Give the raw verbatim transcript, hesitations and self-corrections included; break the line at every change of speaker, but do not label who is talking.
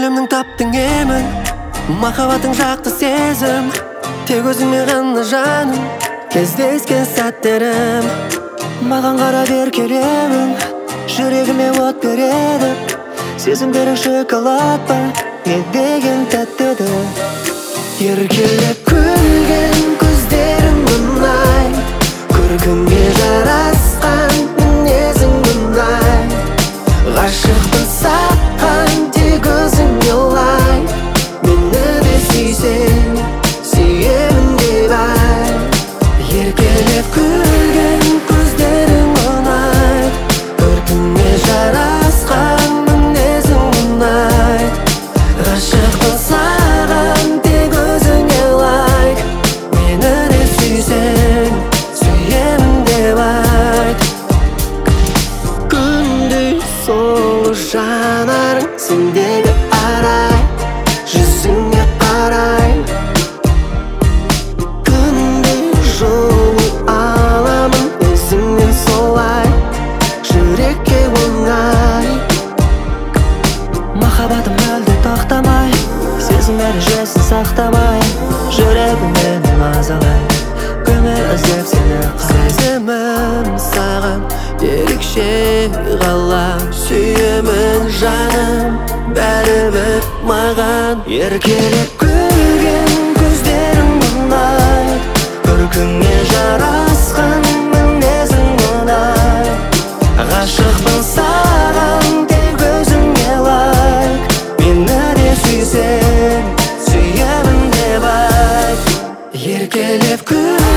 Көңілімнің таптың емін, махаббатың жақты сезім. Тек өзіңе ғана жаным, кездескен сәттерім. Маған қарап еркелеуің жүрегіме от береді. Сезімдерің шоколад па, не деген тәтті еді. Еркелеп күлген көздерің ұнайды, көркіңе жарасқан мінезің ұнайды. Ғашықпын саған, тек өзіңе лайық. Мені де сүйсең, сүйемін деп айт. Еркелеп күлген көздерің ұнайды, көркіңе жарасқан мінезің ұнайды. Ғашықпын саған, тек өзіңе лайық. Мені де сүйсең, сүйемін деп айт. Күндей сұлу жанарың, сендегі арай, жүзіңе қарай. Күндей жолы аламын өзіңнен солай, жүрекке оңай. Махаббатым мүлде тоқтамай, сезімдер жүйесін сақтамай, жүрегімнен мазалай, көңіл іздеп сені қарай. Сезімім саған ерекше ғалам, сүйемін жаным, бәрібір маған. Еркелеп күлген көздерің ұнайды, көркіңе жарасқан мінезің ұнайды. Ғашықпын саған, тек өзіңе лайық. Мені де сүйсең, сүйемін деп айт. Еркелеп күл